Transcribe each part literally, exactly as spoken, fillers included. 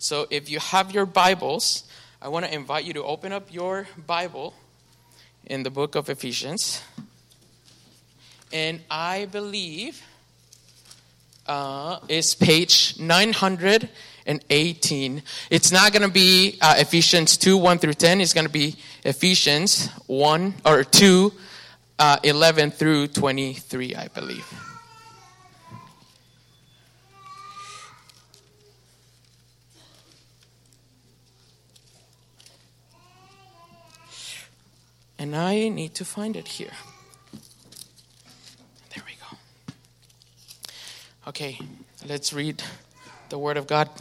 So if you have your Bibles, I want to invite you to open up your Bible in the book of Ephesians. And I believe uh, it's page nine hundred eighteen. It's not going to be uh, Ephesians two, one through ten. It's going to be Ephesians one or two, uh, eleven through twenty-three, I believe. And I need to find it here. There we go. Okay, let's read the Word of God.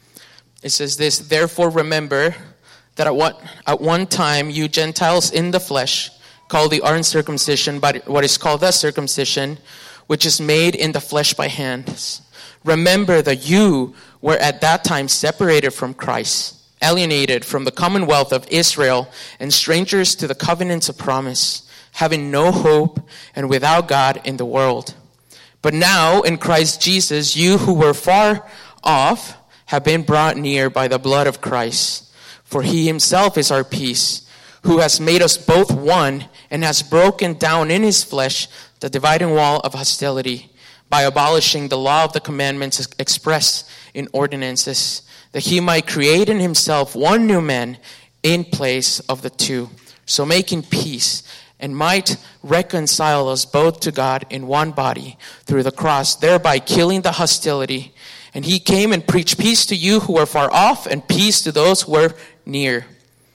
It says this: "Therefore remember that at one, at one time you Gentiles in the flesh, called the uncircumcision, but what is called the circumcision, which is made in the flesh by hands. Remember that you were at that time separated from Christ, alienated from the commonwealth of Israel, and strangers to the covenants of promise, having no hope and without God in the world. But now in Christ Jesus, you who were far off have been brought near by the blood of Christ. For he himself is our peace, who has made us both one and has broken down in his flesh the dividing wall of hostility, by abolishing the law of the commandments expressed in ordinances, that he might create in himself one new man in place of the two, so making peace, and might reconcile us both to God in one body through the cross, thereby killing the hostility. And he came and preached peace to you who are far off, and peace to those who are near.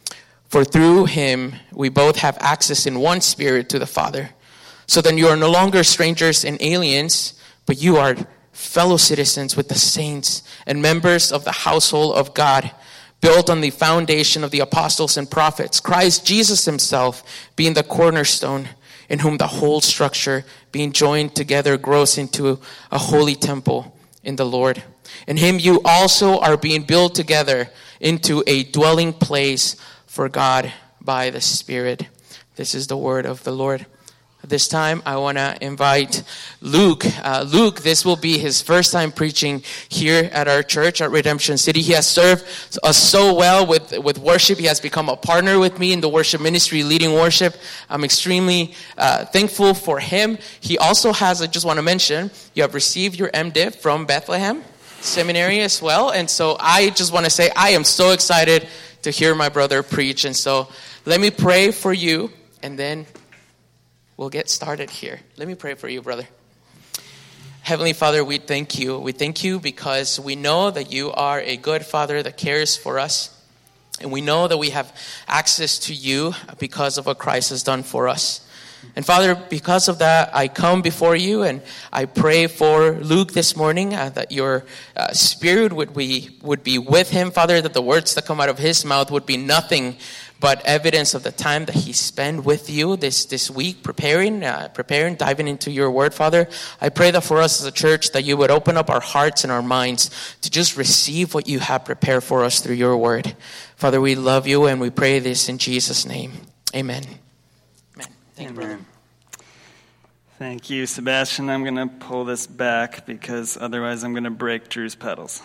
For through him we both have access in one spirit to the Father. So then you are no longer strangers and aliens, but you are fellow citizens with the saints and members of the household of God, built on the foundation of the apostles and prophets, Christ Jesus himself being the cornerstone, in whom the whole structure, being joined together, grows into a holy temple in the Lord. In him you also are being built together into a dwelling place for God by the Spirit." This is the word of the Lord. At this time, I want to invite Luke. Uh, Luke, this will be his first time preaching here at our church at Redemption City. He has served us so well with, with worship. He has become a partner with me in the worship ministry, leading worship. I'm extremely uh, thankful for him. He also has, I just want to mention, you have received your MDiv from Bethlehem Seminary as well. And so I just want to say I am so excited to hear my brother preach. And so let me pray for you, and then we'll get started here. Let me pray for you, brother. Heavenly Father, we thank you. We thank you because we know that you are a good Father that cares for us. And we know that we have access to you because of what Christ has done for us. And Father, because of that, I come before you and I pray for Luke this morning, uh, that your uh, spirit would be, would be with him, Father, that the words that come out of his mouth would be nothing but evidence of the time that he spent with you this, this week, preparing, uh, preparing, diving into your word, Father. I pray that for us as a church, that you would open up our hearts and our minds to just receive what you have prepared for us through your word. Father, we love you and we pray this in Jesus' name. Amen. Amen. Thank you, brother. Thank you, Sebastian. I'm going to pull this back because otherwise I'm going to break Drew's pedals.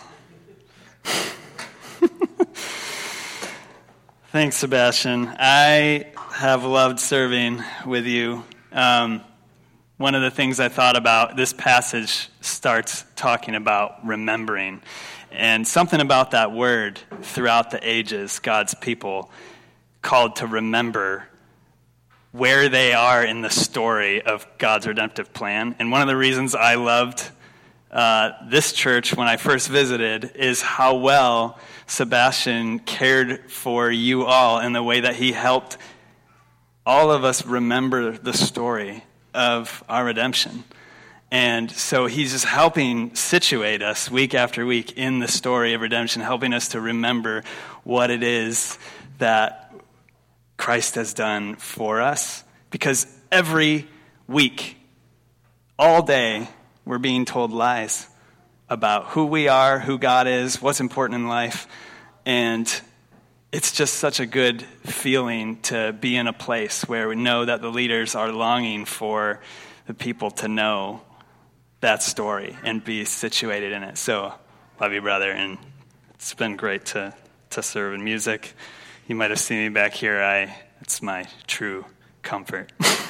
Thanks, Sebastian. I have loved serving with you. Um, one of the things I thought about, this passage starts talking about remembering. And something about that word throughout the ages, God's people called to remember where they are in the story of God's redemptive plan. And one of the reasons I loved uh, this church when I first visited is how well Sebastian cared for you all in the way that he helped all of us remember the story of our redemption. And so he's just helping situate us week after week in the story of redemption, helping us to remember what it is that Christ has done for us. Because every week, all day, we're being told lies about who we are, who God is, what's important in life. And it's just such a good feeling to be in a place where we know that the leaders are longing for the people to know that story and be situated in it. So, love you, brother, and It's been great to, to serve in music. You might have seen me back here. I It's my true comfort.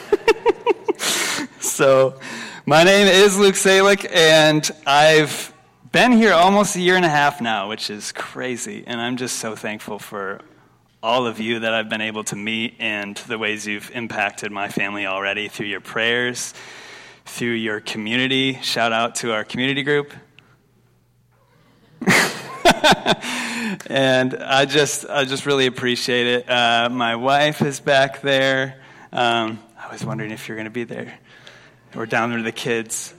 So, my name is Luke Salick, and I've been here almost a year and a half now, which is crazy. And I'm just so thankful for all of you that I've been able to meet and the ways you've impacted my family already through your prayers, through your community. Shout out to our community group. And I just I just really appreciate it. Uh, my wife is back there. Um, I was wondering if you're going to be there. We're down there to the kids.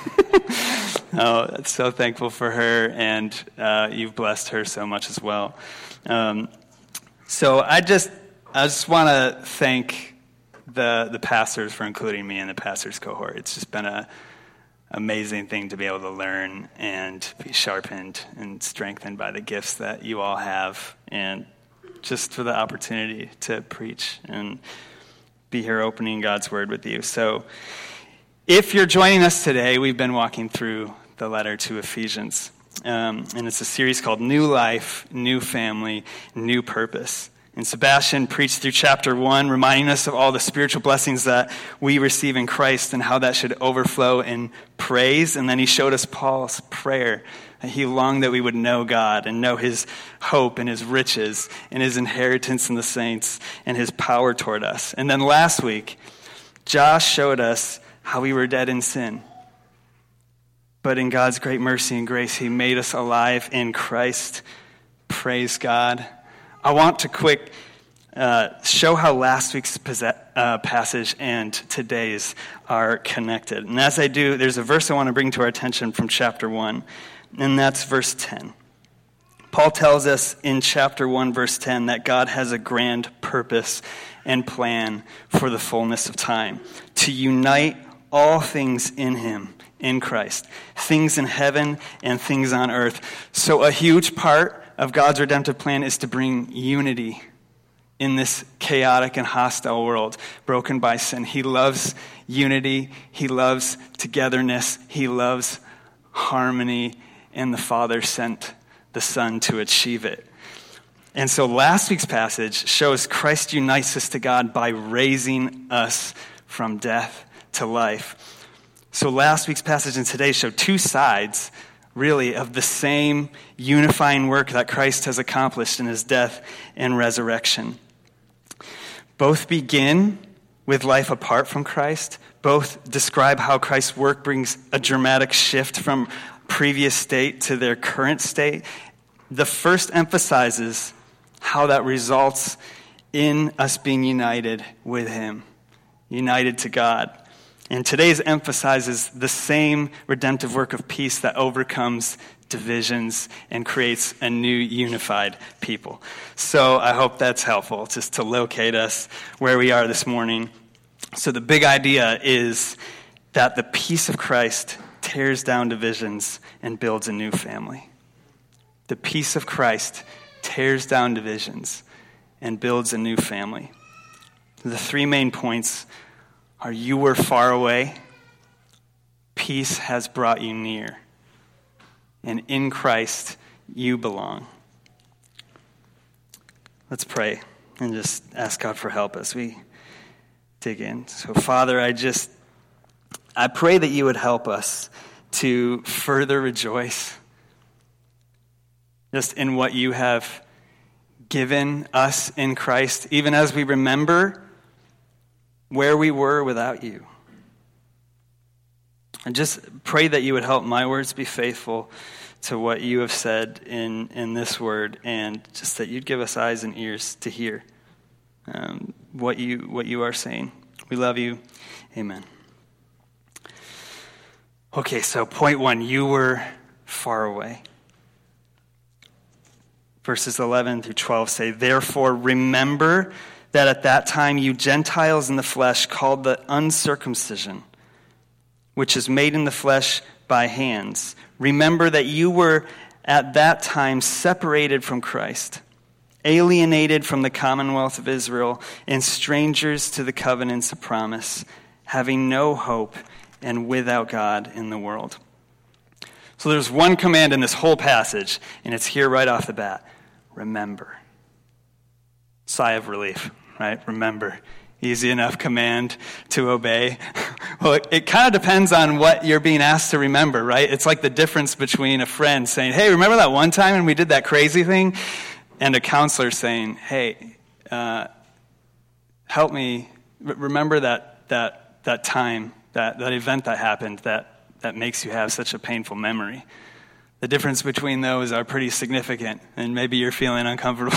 Oh, I'm so thankful for her, and uh, you've blessed her so much as well. Um, so I just I just want to thank the the pastors for including me in the pastors cohort. It's just been a amazing thing to be able to learn and be sharpened and strengthened by the gifts that you all have, and just for the opportunity to preach and be here opening God's word with you. So if you're joining us today, we've been walking through the letter to Ephesians, um, and it's a series called New Life, New Family, New Purpose. And Sebastian preached through chapter one, reminding us of all the spiritual blessings that we receive in Christ and how that should overflow in praise. And then he showed us Paul's prayer. He longed that we would know God and know his hope and his riches and his inheritance in the saints and his power toward us. And then last week, Josh showed us how we were dead in sin. But in God's great mercy and grace, he made us alive in Christ. Praise God. I want to quick uh, show how last week's uh, passage and today's are connected. And as I do, there's a verse I want to bring to our attention from chapter one, and that's verse ten. Paul tells us in chapter one, verse ten, that God has a grand purpose and plan for the fullness of time, to unite all things in him, in Christ, things in heaven and things on earth. So a huge part of God's redemptive plan is to bring unity in this chaotic and hostile world broken by sin. He loves unity. He loves togetherness. He loves harmony. And the Father sent the Son to achieve it. And so last week's passage shows Christ unites us to God by raising us from death to life. So last week's passage and today show two sides, really, of the same unifying work that Christ has accomplished in his death and resurrection. Both begin with life apart from Christ. Both describe how Christ's work brings a dramatic shift from previous state to their current state. The first emphasizes how that results in us being united with him, united to God. And today's emphasizes the same redemptive work of peace that overcomes divisions and creates a new unified people. So I hope that's helpful, just to locate us where we are this morning. So the big idea is that the peace of Christ tears down divisions and builds a new family. The peace of Christ tears down divisions and builds a new family. The three main points are: you were far away, peace has brought you near, and in Christ you belong. Let's pray and just ask God for help as we dig in. So Father, I just, I pray that you would help us to further rejoice just in what you have given us in Christ, even as we remember where we were without you. And just pray that you would help my words be faithful to what you have said in, in this word, and just that you'd give us eyes and ears to hear um, what you what you are saying. We love you. Amen. Okay, so point one, you were far away. Verses eleven through twelve say, therefore remember that at that time you Gentiles in the flesh, called the uncircumcision, which is made in the flesh by hands. Remember that you were at that time separated from Christ, alienated from the commonwealth of Israel, and strangers to the covenants of promise, having no hope and without God in the world. So there's one command in this whole passage, and it's here right off the bat. Remember. Sigh of relief, right? Remember. Easy enough command to obey. Well, it, it kind of depends on what you're being asked to remember, right? It's like the difference between a friend saying, hey, remember that one time when we did that crazy thing? And a counselor saying, hey, uh, help me r- remember that that that time, that, that event that happened that, that makes you have such a painful memory. The difference between those are pretty significant, and maybe you're feeling uncomfortable.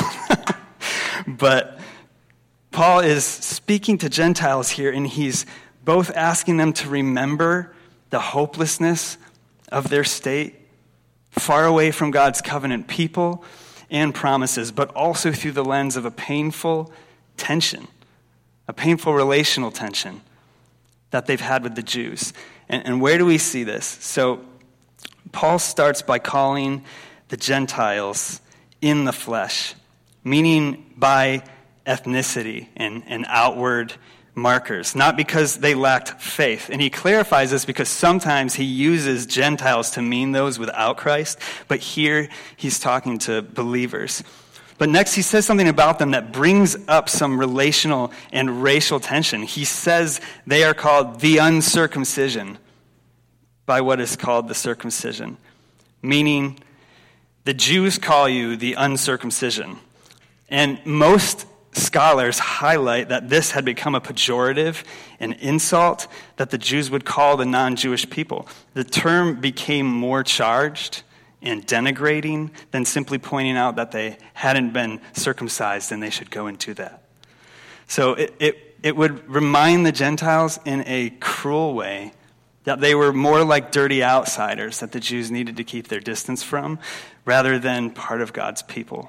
But Paul is speaking to Gentiles here, and he's both asking them to remember the hopelessness of their state, far away from God's covenant people and promises, but also through the lens of a painful tension, a painful relational tension that they've had with the Jews. And, and where do we see this? So Paul starts by calling the Gentiles in the flesh, meaning by ethnicity and, and outward markers, not because they lacked faith. And he clarifies this because sometimes he uses Gentiles to mean those without Christ, but here he's talking to believers. But next he says something about them that brings up some relational and racial tension. He says they are called the uncircumcision by what is called the circumcision, meaning the Jews call you the uncircumcision. And most scholars highlight that this had become a pejorative, an insult that the Jews would call the non-Jewish people. The term became more charged and denigrating than simply pointing out that they hadn't been circumcised and they should go and do that. So it, it, it would remind the Gentiles in a cruel way that they were more like dirty outsiders that the Jews needed to keep their distance from, rather than part of God's people.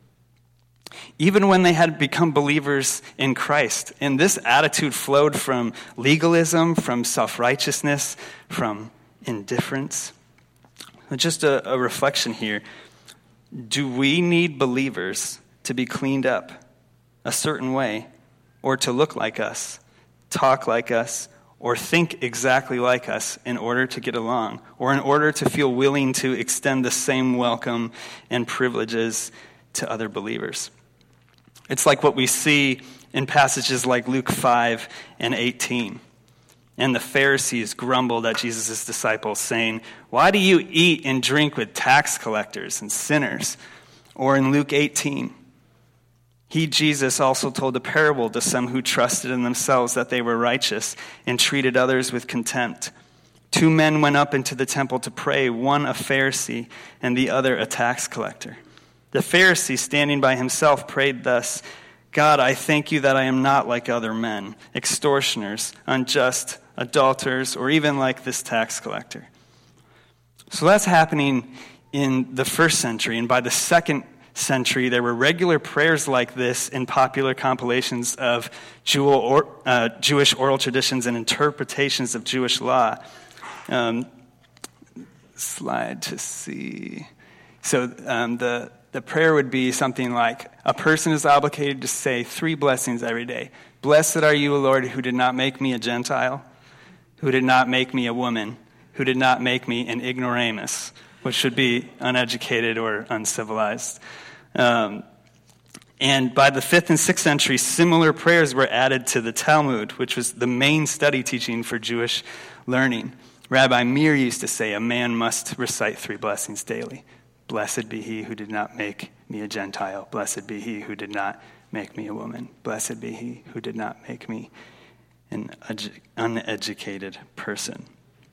Even when they had become believers in Christ. And this attitude flowed from legalism, from self-righteousness, from indifference. Just a, a reflection here. Do we need believers to be cleaned up a certain way, or to look like us, talk like us, or think exactly like us in order to get along, or in order to feel willing to extend the same welcome and privileges to other believers? It's like what we see in passages like Luke five and eighteen. And the Pharisees grumbled at Jesus' disciples, saying, why do you eat and drink with tax collectors and sinners? Or in Luke eighteen, he, Jesus, also told a parable to some who trusted in themselves that they were righteous and treated others with contempt. Two men went up into the temple to pray, one a Pharisee and the other a tax collector. The Pharisee, standing by himself, prayed thus, God, I thank you that I am not like other men, extortioners, unjust, adulterers, or even like this tax collector. So that's happening in the first century, and by the second century, there were regular prayers like this in popular compilations of Jew or, uh, Jewish oral traditions and interpretations of Jewish law. Um, slide to see. So um, the The prayer would be something like, a person is obligated to say three blessings every day. Blessed are you, O Lord, who did not make me a Gentile, who did not make me a woman, who did not make me an ignoramus, which should be uneducated or uncivilized. Um, and by the fifth and sixth century, similar prayers were added to the Talmud, which was the main study teaching for Jewish learning. Rabbi Meir used to say, a man must recite three blessings daily. Blessed be he who did not make me a Gentile. Blessed be he who did not make me a woman. Blessed be he who did not make me an uneducated person.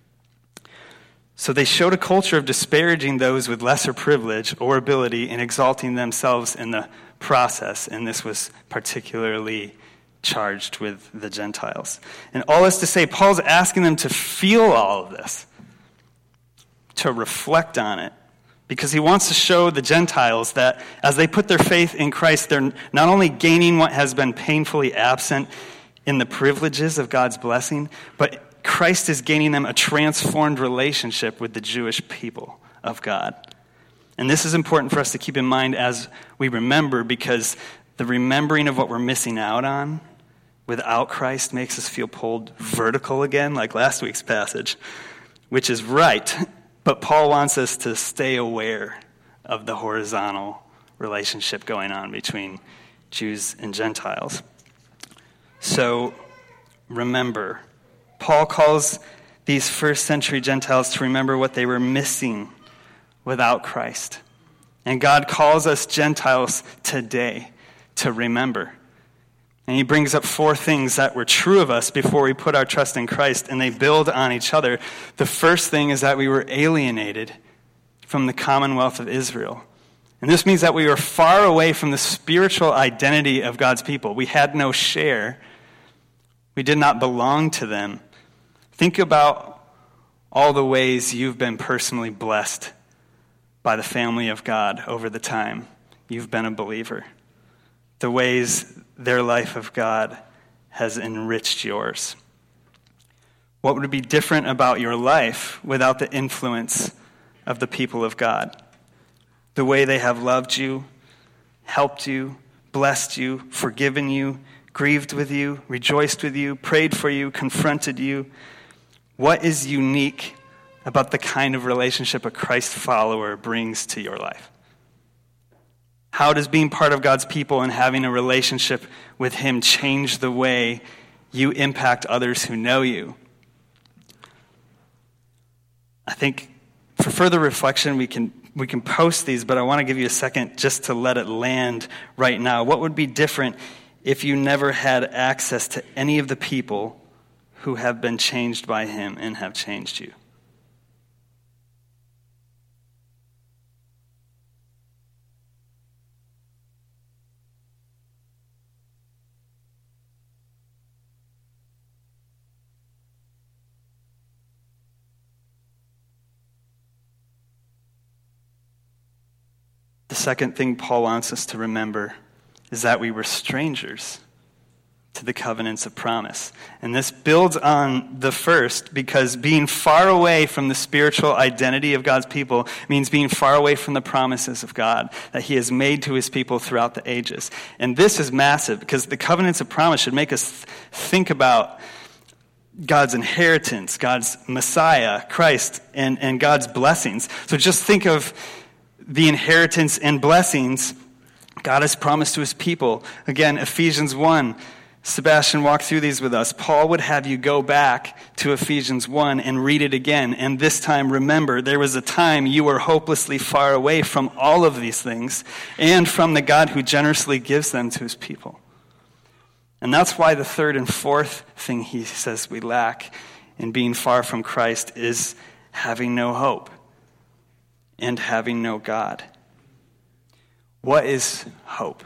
So they showed a culture of disparaging those with lesser privilege or ability and exalting themselves in the process. And this was particularly charged with the Gentiles. And all this to say, Paul's asking them to feel all of this, to reflect on it, because he wants to show the Gentiles that as they put their faith in Christ, they're not only gaining what has been painfully absent in the privileges of God's blessing, but Christ is gaining them a transformed relationship with the Jewish people of God. And this is important for us to keep in mind as we remember, because the remembering of what we're missing out on without Christ makes us feel pulled vertical again, like last week's passage, which is right. But Paul wants us to stay aware of the horizontal relationship going on between Jews and Gentiles. So remember, Paul calls these first century Gentiles to remember what they were missing without Christ. And God calls us Gentiles today to remember. And he brings up four things that were true of us before we put our trust in Christ, and they build on each other. The first thing is that we were alienated from the commonwealth of Israel. And this means that we were far away from the spiritual identity of God's people. We had no share. We did not belong to them. Think about all the ways you've been personally blessed by the family of God over the time you've been a believer. The ways their life of God has enriched yours. What would be different about your life without the influence of the people of God? The way they have loved you, helped you, blessed you, forgiven you, grieved with you, rejoiced with you, prayed for you, confronted you. What is unique about the kind of relationship a Christ follower brings to your life? How does being part of God's people and having a relationship with him change the way you impact others who know you? I think for further reflection, we can we can post these, but I want to give you a second just to let it land right now. What would be different if you never had access to any of the people who have been changed by him and have changed you? The second thing Paul wants us to remember is that we were strangers to the covenants of promise. And this builds on the first, because being far away from the spiritual identity of God's people means being far away from the promises of God that he has made to his people throughout the ages. And this is massive, because the covenants of promise should make us think about God's inheritance, God's Messiah, Christ, and, and God's blessings. So just think of the inheritance and blessings God has promised to his people. Again, Ephesians one. Sebastian walked through these with us. Paul would have you go back to Ephesians one and read it again. And this time, remember, there was a time you were hopelessly far away from all of these things and from the God who generously gives them to his people. And that's why the third and fourth thing he says we lack in being far from Christ is having no hope and having no God. What is hope?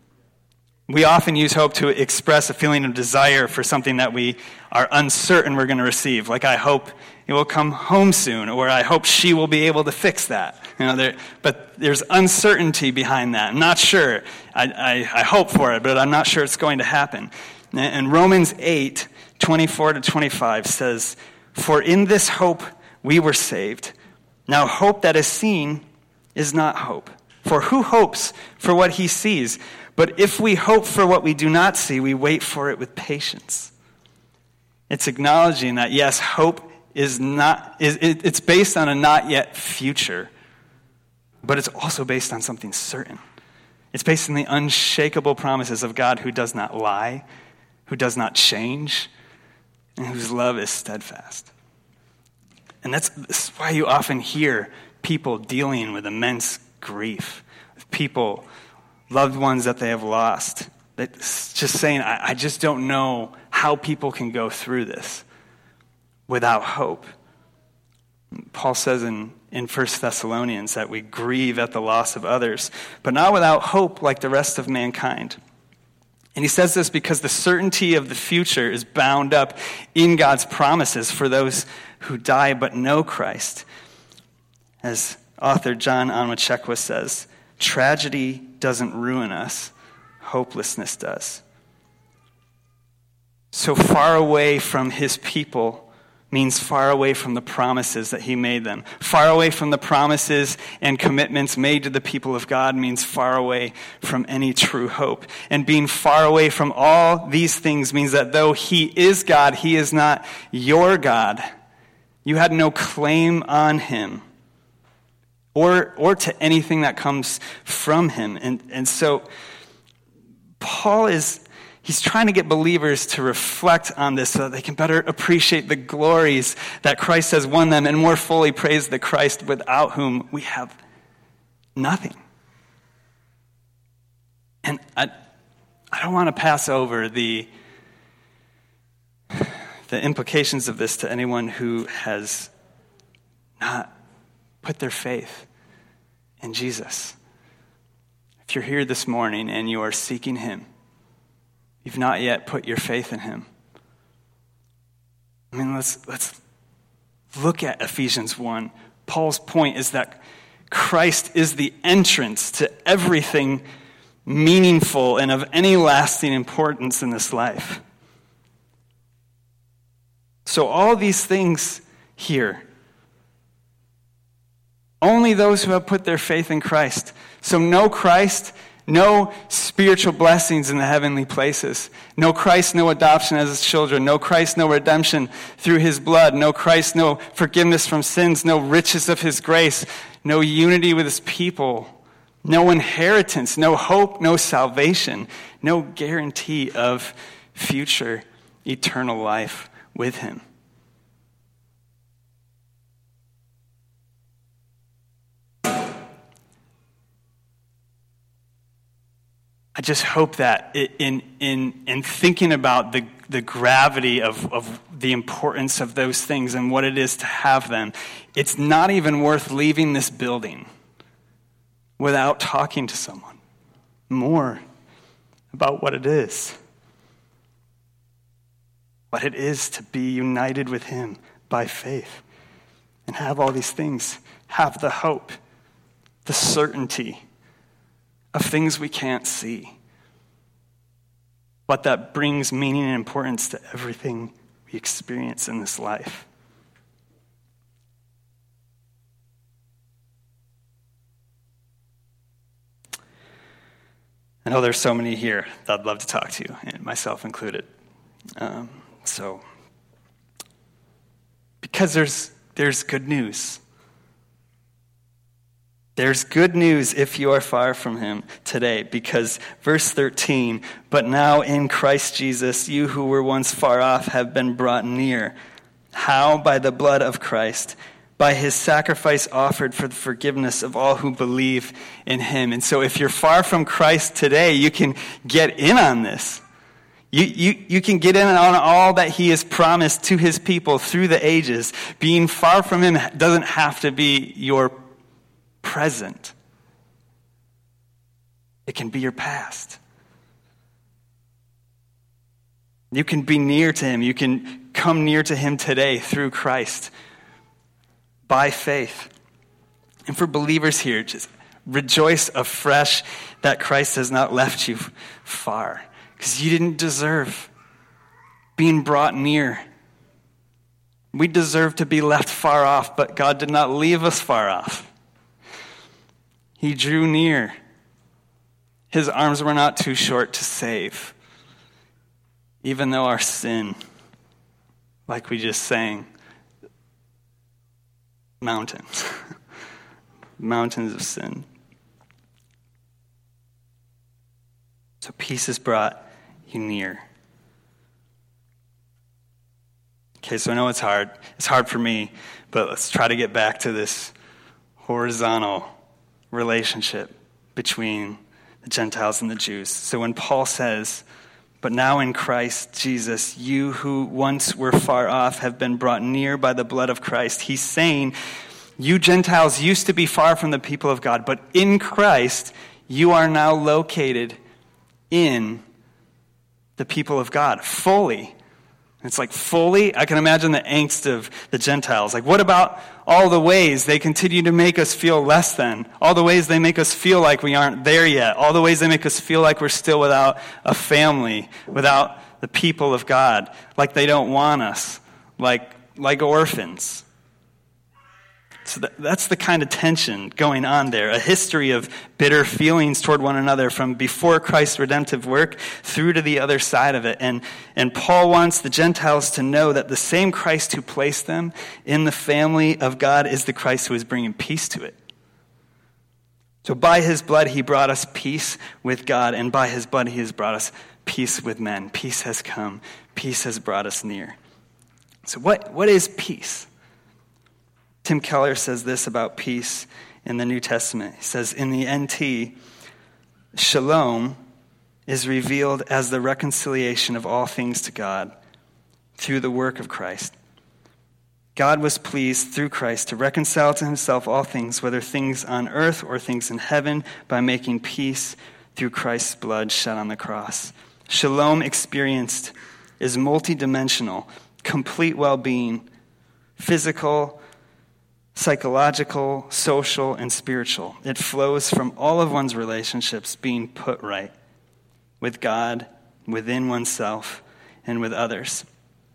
We often use hope to express a feeling of desire for something that we are uncertain we're going to receive. Like, I hope it will come home soon, or I hope she will be able to fix that. You know, there, but there's uncertainty behind that. I'm not sure. I, I, I hope for it, but I'm not sure it's going to happen. And Romans eight, twenty-four to twenty-five says, "For in this hope we were saved. Now hope that is seen is not hope. For who hopes for what he sees? But if we hope for what we do not see, we wait for it with patience." It's acknowledging that, yes, hope is not, is, it, it's based on a not yet future, but it's also based on something certain. It's based on the unshakable promises of God, who does not lie, who does not change, and whose love is steadfast. And that's, that's why you often hear people dealing with immense grief, with people, loved ones that they have lost, that's just saying, I, I just don't know how people can go through this without hope. Paul says in, in First Thessalonians that we grieve at the loss of others, but not without hope like the rest of mankind. And he says this because the certainty of the future is bound up in God's promises for those who die but know Christ. As author John Onwuchekwa says, tragedy doesn't ruin us, hopelessness does. So far away from his people means far away from the promises that he made them. Far away from the promises and commitments made to the people of God means far away from any true hope. And being far away from all these things means that though he is God, he is not your God. You had no claim on him. or or to anything that comes from him. And, and so Paul is, he's trying to get believers to reflect on this so that they can better appreciate the glories that Christ has won them and more fully praise the Christ without whom we have nothing. And I, I don't want to pass over the, the implications of this to anyone who has not put their faith in Jesus. If you're here this morning and you are seeking him, you've not yet put your faith in him. I mean, let's let's look at Ephesians one. Paul's point is that Christ is the entrance to everything meaningful and of any lasting importance in this life. So all these things here, only those who have put their faith in Christ. So no Christ, no spiritual blessings in the heavenly places. No Christ, no adoption as his children. No Christ, no redemption through his blood. No Christ, no forgiveness from sins. No riches of his grace. No unity with his people. No inheritance. No hope. No salvation. No guarantee of future eternal life with him. I just hope that in in in thinking about the, the gravity of, of the importance of those things and what it is to have them, it's not even worth leaving this building without talking to someone more about what it is. What it is to be united with him by faith and have all these things, have the hope, the certainty of things we can't see, but that brings meaning and importance to everything we experience in this life. I know there's so many here that I'd love to talk to you, and myself included. Um, so, because there's there's good news. There's good news if you are far from him today, because verse thirteen, but now in Christ Jesus, you who were once far off have been brought near. How? By the blood of Christ, by his sacrifice offered for the forgiveness of all who believe in him. And so if you're far from Christ today, you can get in on this. You, you, you can get in on all that he has promised to his people through the ages. Being far from him doesn't have to be your present. It can be your past. You can be near to him. You can come near to him today through Christ by faith. And for believers here, just rejoice afresh that Christ has not left you far, because you didn't deserve being brought near. We deserve to be left far off, but God did not leave us far off. He drew near. His arms were not too short to save. Even though our sin, like we just sang, mountains, mountains of sin. So peace has brought you near. Okay, so I know it's hard. It's hard for me, but let's try to get back to this horizontal relationship between the Gentiles and the Jews. So when Paul says, but now in Christ Jesus, you who once were far off have been brought near by the blood of Christ, he's saying, you Gentiles used to be far from the people of God, but in Christ, you are now located in the people of God, fully. It's like fully, I can imagine the angst of the Gentiles. Like, what about all the ways they continue to make us feel less than? All the ways they make us feel like we aren't there yet. All the ways they make us feel like we're still without a family, without the people of God. Like they don't want us. Like, like orphans. So that, that's the kind of tension going on there. A history of bitter feelings toward one another from before Christ's redemptive work through to the other side of it. And, and Paul wants the Gentiles to know that the same Christ who placed them in the family of God is the Christ who is bringing peace to it So by his blood, he brought us peace with God, and by his blood, he has brought us peace with men. Peace has come. Peace has brought us near. So what, what is peace? Tim Keller says this about peace in the New Testament. He says, in the N T, shalom is revealed as the reconciliation of all things to God through the work of Christ. God was pleased through Christ to reconcile to himself all things, whether things on earth or things in heaven, by making peace through Christ's blood shed on the cross. Shalom experienced is multidimensional, complete well-being, physical, psychological, social, and spiritual. It flows from all of one's relationships being put right with God, within oneself, and with others.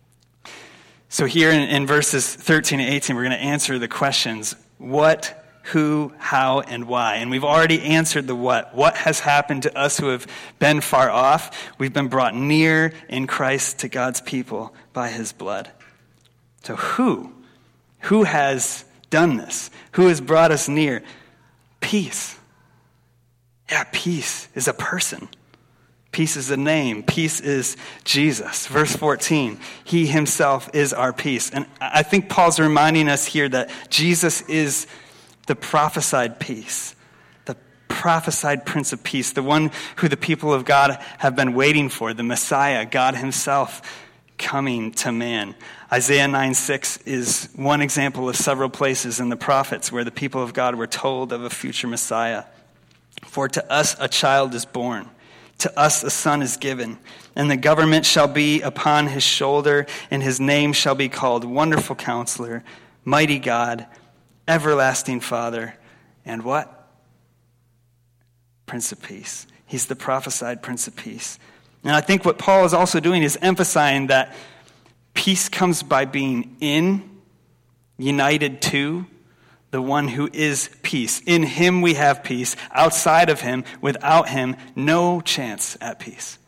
So here in, in verses thirteen and eighteen, we're going to answer the questions, what, who, how, and why. And we've already answered the what. What has happened to us who have been far off? We've been brought near in Christ to God's people by his blood. So who? Who has done this? Who has brought us near? Peace. Yeah, peace is a person. Peace is a name. Peace is Jesus. Verse fourteen, he himself is our peace. And I think Paul's reminding us here that Jesus is the prophesied peace, the prophesied Prince of Peace, the one who the people of God have been waiting for, the Messiah, God himself coming to man. Isaiah nine six is one example of several places in the prophets where the people of God were told of a future Messiah. For to us a child is born. To us a son is given, and the government shall be upon his shoulder, and his name shall be called Wonderful Counselor, Mighty God, Everlasting Father, and what? Prince of Peace. He's the prophesied Prince of Peace. And I think what Paul is also doing is emphasizing that peace comes by being in, united to, the one who is peace. In him we have peace. Outside of him, without him, no chance at peace.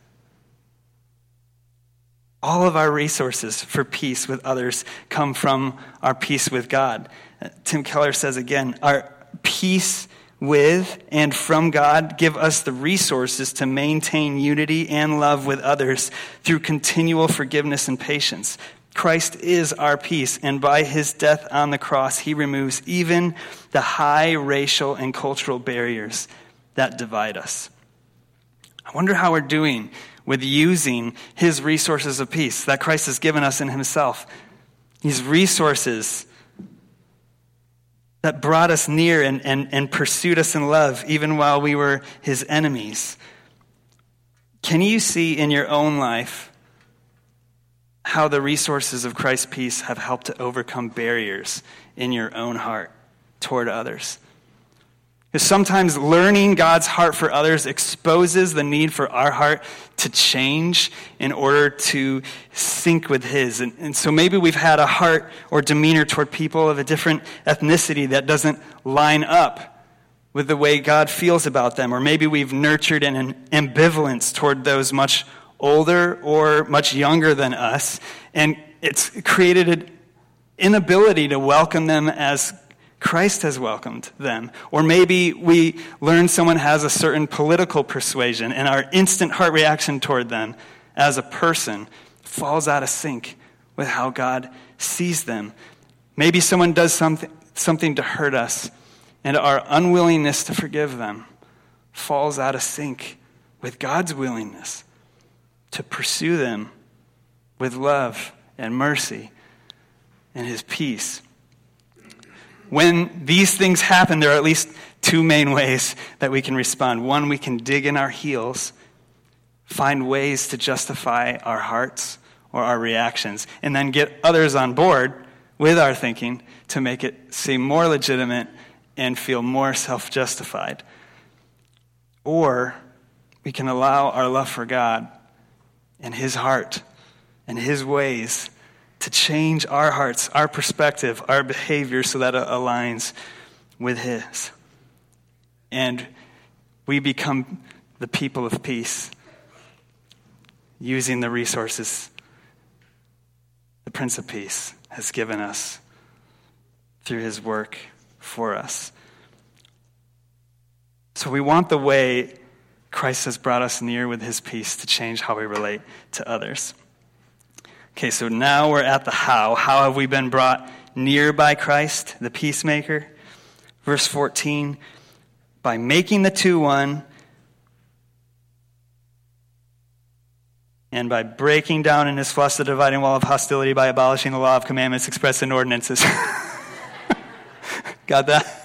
All of our resources for peace with others come from our peace with God. Tim Keller says again, our peace with and from God give us the resources to maintain unity and love with others through continual forgiveness and patience. Christ is our peace, and by his death on the cross, he removes even the high racial and cultural barriers that divide us. I wonder how we're doing with using his resources of peace that Christ has given us in himself. These resources that brought us near and, and, and pursued us in love, even while we were his enemies. Can you see in your own life how the resources of Christ's peace have helped to overcome barriers in your own heart toward others? Because sometimes learning God's heart for others exposes the need for our heart to change in order to sync with his. And, and so maybe we've had a heart or demeanor toward people of a different ethnicity that doesn't line up with the way God feels about them. Or maybe we've nurtured an ambivalence toward those much older or much younger than us, and it's created an inability to welcome them as Christ has welcomed them. Or maybe we learn someone has a certain political persuasion, and our instant heart reaction toward them as a person falls out of sync with how God sees them. Maybe someone does something, something to hurt us, and our unwillingness to forgive them falls out of sync with God's willingness to pursue them with love and mercy and his peace. When these things happen, there are at least two main ways that we can respond. One, we can dig in our heels, find ways to justify our hearts or our reactions, and then get others on board with our thinking to make it seem more legitimate and feel more self-justified. Or we can allow our love for God and his heart and his ways to change our hearts, our perspective, our behavior so that it aligns with his. And we become the people of peace using the resources the Prince of Peace has given us through his work for us. So we want the way Christ has brought us near with his peace to change how we relate to others. Okay, so now we're at the how. How have we been brought near by Christ, the peacemaker? Verse fourteen, by making the two one, and by breaking down in his flesh the dividing wall of hostility by abolishing the law of commandments expressed in ordinances. Got that?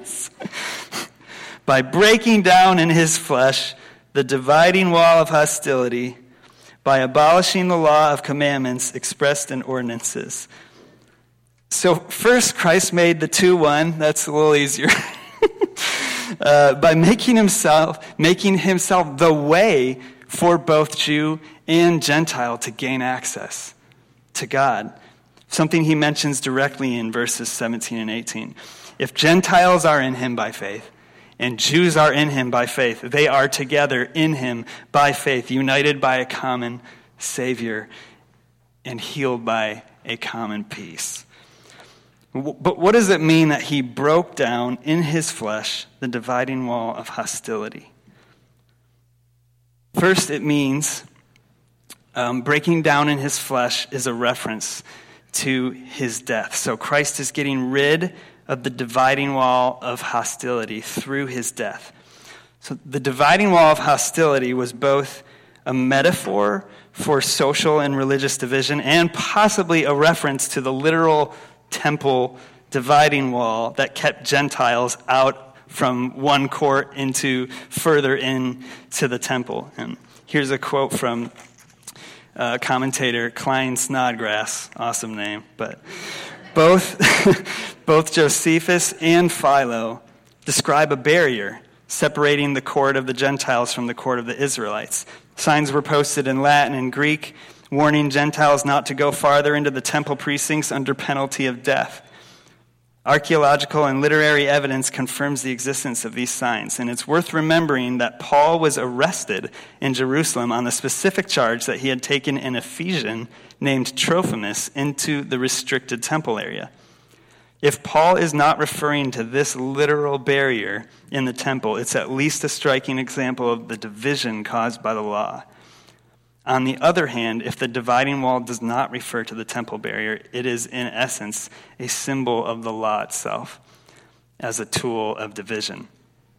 By breaking down in his flesh the dividing wall of hostility by abolishing the law of commandments expressed in ordinances. So first, Christ made the two one. That's a little easier. uh, by making himself, making himself the way for both Jew and Gentile to gain access to God. Something he mentions directly in verses seventeen and eighteen. If Gentiles are in him by faith, and Jews are in him by faith, they are together in him by faith, united by a common Savior and healed by a common peace. But what does it mean that he broke down in his flesh the dividing wall of hostility? First, it means um, breaking down in his flesh is a reference to his death. So Christ is getting rid of the dividing wall of hostility through his death. So the dividing wall of hostility was both a metaphor for social and religious division and possibly a reference to the literal temple dividing wall that kept Gentiles out from one court into further into the temple. And here's a quote from uh, commentator Klein Snodgrass, awesome name, but both both Josephus and Philo describe a barrier separating the court of the Gentiles from the court of the Israelites. Signs were posted in Latin and Greek, warning Gentiles not to go farther into the temple precincts under penalty of death. Archaeological and literary evidence confirms the existence of these signs, and it's worth remembering that Paul was arrested in Jerusalem on the specific charge that he had taken an Ephesian named Trophimus into the restricted temple area. If Paul is not referring to this literal barrier in the temple, it's at least a striking example of the division caused by the law. On the other hand, if the dividing wall does not refer to the temple barrier, it is in essence a symbol of the law itself as a tool of division.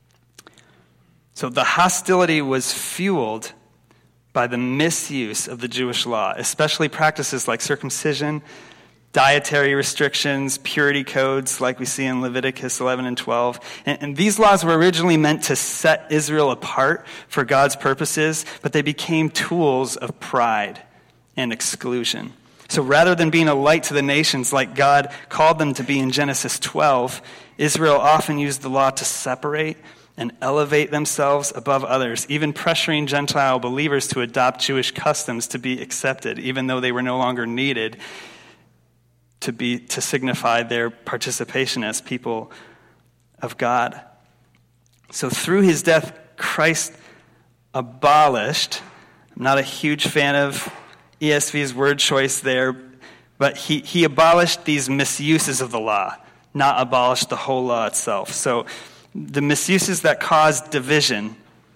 So the hostility was fueled by the misuse of the Jewish law, especially practices like circumcision, dietary restrictions, purity codes like we see in Leviticus eleven and twelve. And, and these laws were originally meant to set Israel apart for God's purposes, but they became tools of pride and exclusion. So rather than being a light to the nations like God called them to be in Genesis twelve, Israel often used the law to separate and elevate themselves above others, even pressuring Gentile believers to adopt Jewish customs to be accepted, even though they were no longer needed to be to signify their participation as people of God. So through his death, Christ abolished. I'm not a huge fan of E S V's word choice there, but he, he abolished these misuses of the law, not abolished the whole law itself. So the misuses that caused division,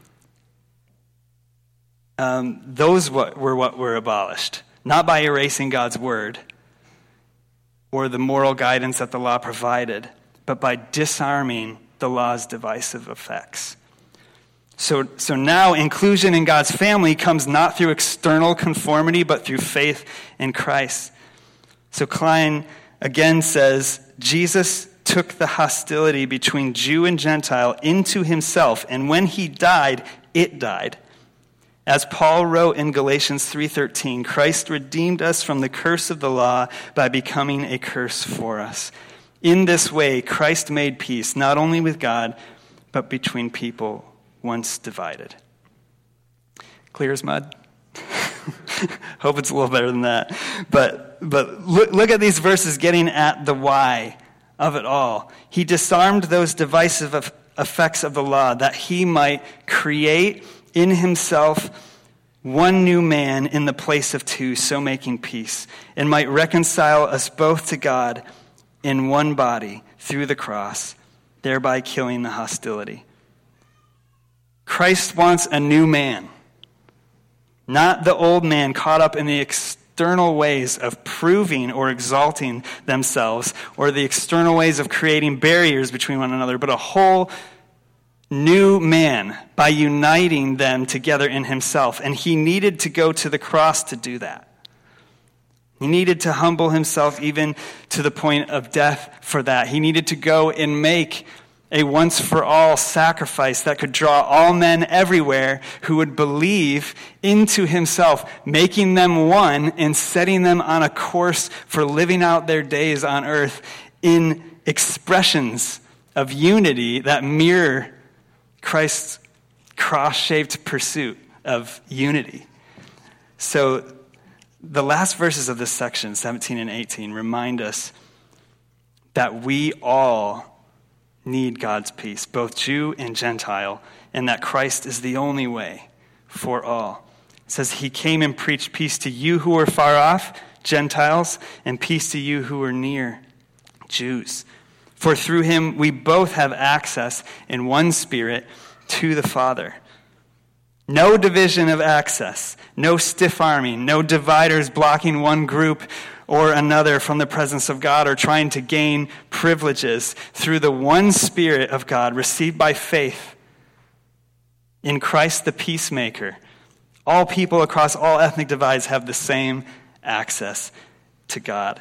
um, those what, were what were abolished, not by erasing God's word or the moral guidance that the law provided, but by disarming the law's divisive effects. So, so now inclusion in God's family comes not through external conformity, but through faith in Christ. So Klein again says, Jesus took the hostility between Jew and Gentile into himself, and when he died, it died. As Paul wrote in Galatians three thirteen, Christ redeemed us from the curse of the law by becoming a curse for us. In this way, Christ made peace, not only with God, but between people once divided. Clear as mud? Hope it's a little better than that. But but look, look at these verses getting at the why of it all. He disarmed those divisive effects of the law that he might create in himself one new man in the place of two, so making peace, and might reconcile us both to God in one body through the cross, thereby killing the hostility. Christ wants a new man, not the old man caught up in the external ways of proving or exalting themselves, or the external ways of creating barriers between one another, but a whole new man by uniting them together in himself. And he needed to go to the cross to do that. He needed to humble himself even to the point of death for that. He needed to go and make a once-for-all sacrifice that could draw all men everywhere who would believe into himself, making them one and setting them on a course for living out their days on earth in expressions of unity that mirror Christ's cross-shaped pursuit of unity. So the last verses of this section, seventeen and eighteen, remind us that we all need God's peace, both Jew and Gentile, and that Christ is the only way for all. It says he came and preached peace to you who are far off, Gentiles, and peace to you who are near, Jews. For through him we both have access in one Spirit to the Father. No division of access, no stiff-arming, no dividers blocking one group or another from the presence of God or trying to gain privileges. Through the one Spirit of God received by faith in Christ the peacemaker, all people across all ethnic divides have the same access to God.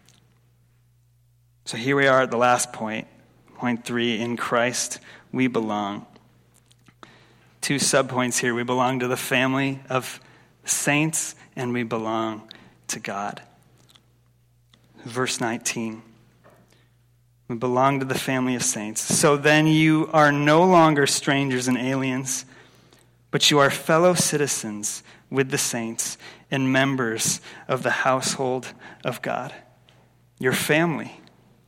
So here we are at the last point, point three, in Christ we belong. Two subpoints here. We belong to the family of saints, and we belong to God. Verse nineteen. We belong to the family of saints. So then you are no longer strangers and aliens, but you are fellow citizens with the saints and members of the household of God. Your family.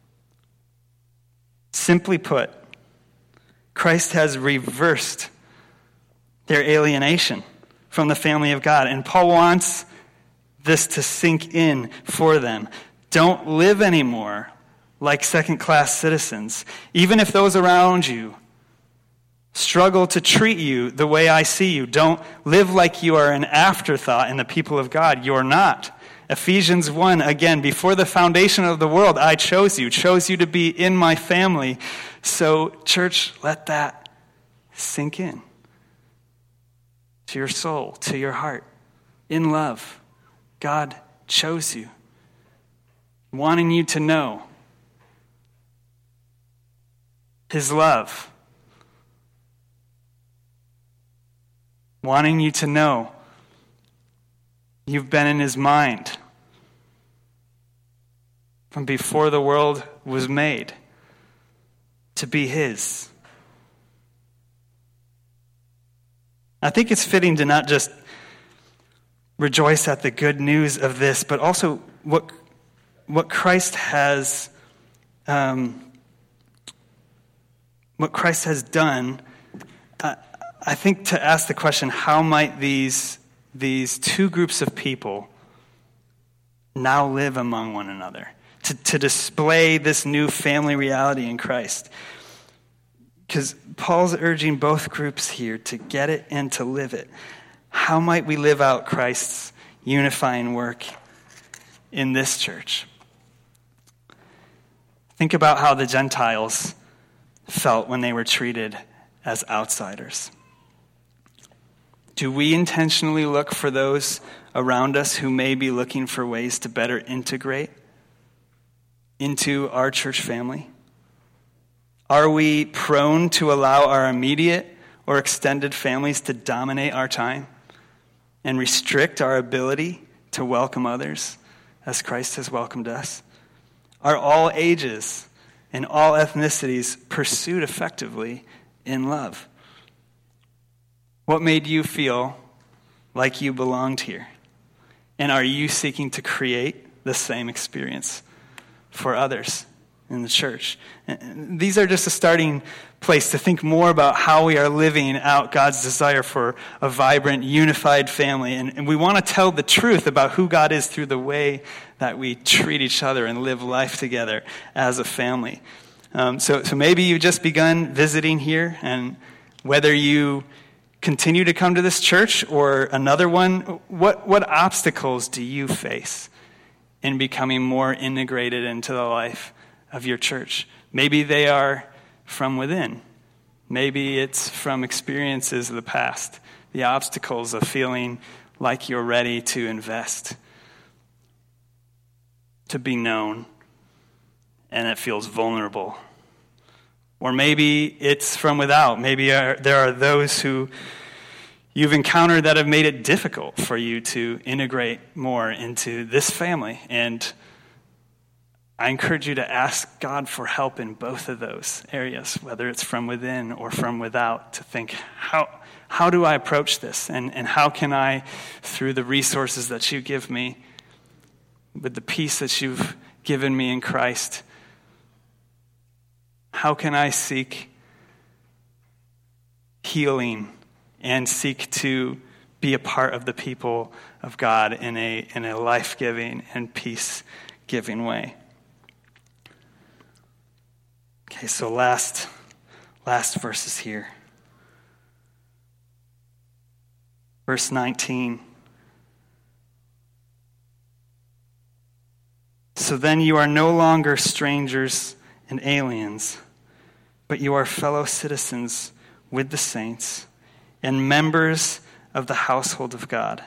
Simply put, Christ has reversed their alienation from the family of God. And Paul wants this to sink in for them. Don't live anymore like second-class citizens. Even if those around you struggle to treat you the way I see you, don't live like you are an afterthought in the people of God. You're not. Ephesians one, again, before the foundation of the world, I chose you, chose you to be in my family. So, church, let that sink in to your soul, to your heart. In love, God chose you, wanting you to know his love, wanting you to know you've been in his mind from before the world was made to be his. I think it's fitting to not just rejoice at the good news of this, but also what what Christ has um, what Christ has done. Uh, I think to ask the question, how might these these two groups of people now live among one another, to, to display this new family reality in Christ? Because Paul's urging both groups here to get it and to live it. How might we live out Christ's unifying work in this church? Think about how the Gentiles felt when they were treated as outsiders. Do we intentionally look for those around us who may be looking for ways to better integrate into our church family? Are we prone to allow our immediate or extended families to dominate our time and restrict our ability to welcome others as Christ has welcomed us? Are all ages and all ethnicities pursued effectively in love? What made you feel like you belonged here? And are you seeking to create the same experience for others in the church? And these are just a starting place to think more about how we are living out God's desire for a vibrant, unified family. And, and we want to tell the truth about who God is through the way that we treat each other and live life together as a family. Um, so, so maybe you've just begun visiting here, and whether you continue to come to this church or another one? What, what obstacles do you face in becoming more integrated into the life of your church? Maybe they are from within. Maybe it's from experiences of the past, the obstacles of feeling like you're ready to invest, to be known, and it feels vulnerable. Or maybe it's from without. Maybe there are those who you've encountered that have made it difficult for you to integrate more into this family. And I encourage you to ask God for help in both of those areas, whether it's from within or from without, to think, how how do I approach this? And, and how can I, through the resources that you give me, with the peace that you've given me in Christ, how can I seek healing and seek to be a part of the people of God in a in a life-giving and peace-giving way? Okay, so last last verses here. Verse nineteen. So then you are no longer strangers and aliens, but you are fellow citizens with the saints and members of the household of God,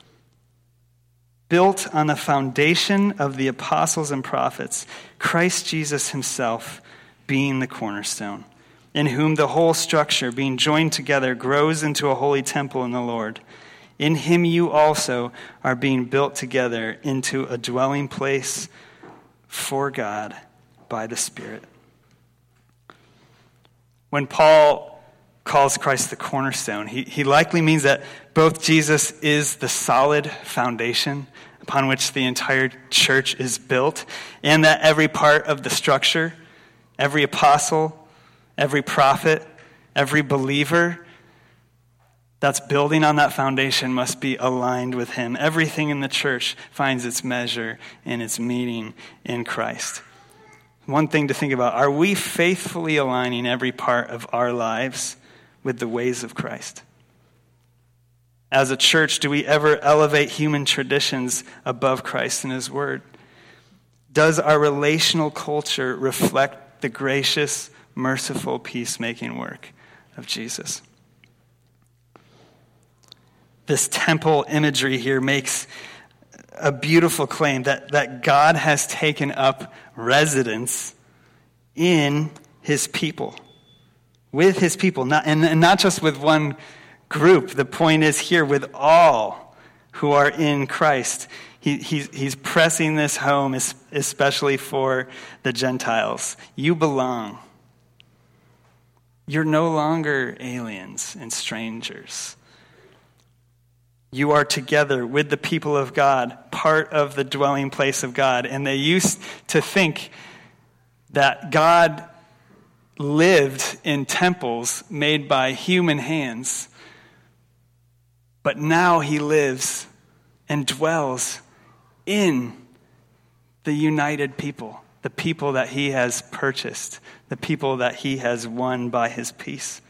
built on the foundation of the apostles and prophets, Christ Jesus himself being the cornerstone, in whom the whole structure, being joined together, grows into a holy temple in the Lord. In him you also are being built together into a dwelling place for God by the Spirit. When Paul calls Christ the cornerstone, he, he likely means that both Jesus is the solid foundation upon which the entire church is built, and that every part of the structure, every apostle, every prophet, every believer that's building on that foundation must be aligned with him. Everything in the church finds its measure and its meaning in Christ. One thing to think about, are we faithfully aligning every part of our lives with the ways of Christ? As a church, do we ever elevate human traditions above Christ and his word? Does our relational culture reflect the gracious, merciful, peacemaking work of Jesus? This temple imagery here makes a beautiful claim that, that God has taken up residence in his people, with his people, not, and, and not just with one group. The point is here with all who are in Christ. He, he's, he's pressing this home, especially for the Gentiles. You belong. You're no longer aliens and strangers. You are together with the people of God, part of the dwelling place of God. And they used to think that God lived in temples made by human hands. But now he lives and dwells in the united people, the people that he has purchased, the people that he has won by his peace.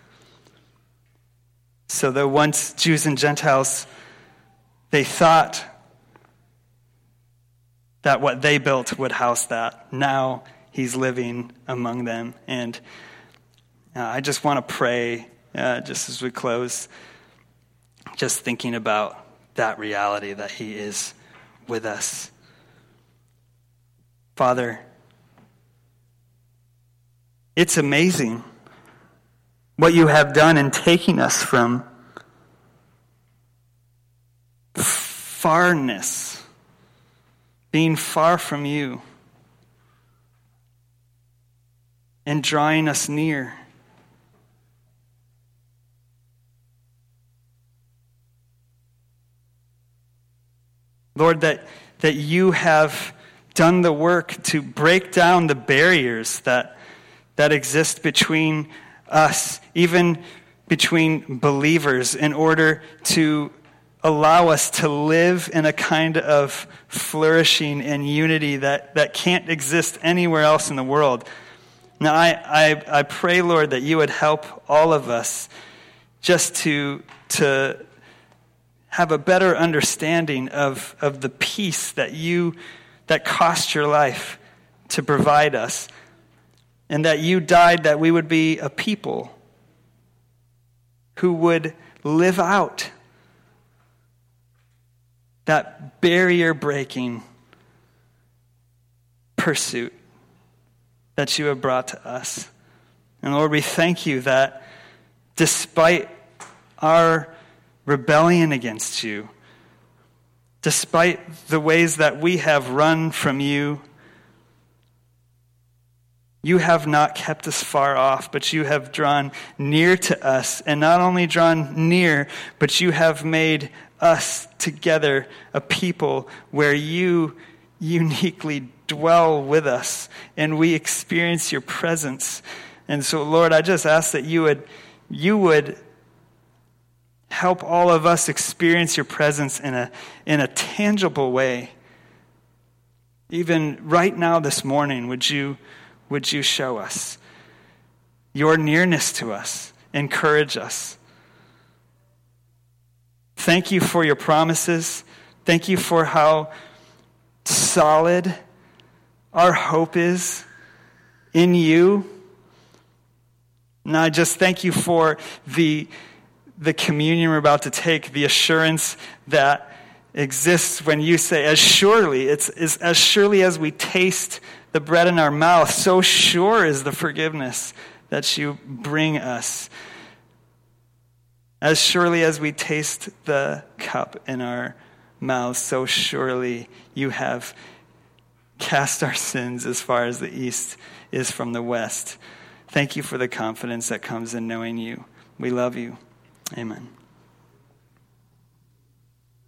So though once Jews and Gentiles, they thought that what they built would house that. Now he's living among them. And uh, I just want to pray, uh, just as we close, just thinking about that reality that he is with us. Father, it's amazing what you have done in taking us from farness, being far from you, and drawing us near. Lord, that, that you have done the work to break down the barriers that, that exist between us, even between believers, in order to allow us to live in a kind of flourishing and unity that, that can't exist anywhere else in the world. Now, I, I, I pray, Lord, that you would help all of us just to to have a better understanding of, of the peace that you, that cost your life to provide us, and that you died that we would be a people who would live out that barrier-breaking pursuit that you have brought to us. And Lord, we thank you that despite our rebellion against you, despite the ways that we have run from you, you have not kept us far off, but you have drawn near to us. And not only drawn near, but you have made us together a people where you uniquely dwell with us and we experience your presence. And so, Lord, I just ask that you would, you would help all of us experience your presence in a, in a tangible way. Even right now this morning, would you Would you show us your nearness to us, encourage us. Thank you for your promises. Thank you for how solid our hope is in you. And I just thank you for the, the communion we're about to take, the assurance that exists when you say, as surely, it's, it's as surely as we taste the bread in our mouth, so sure is the forgiveness that you bring us. As surely as we taste the cup in our mouths, so surely you have cast our sins as far as the east is from the west. Thank you for the confidence that comes in knowing you. We love you. Amen.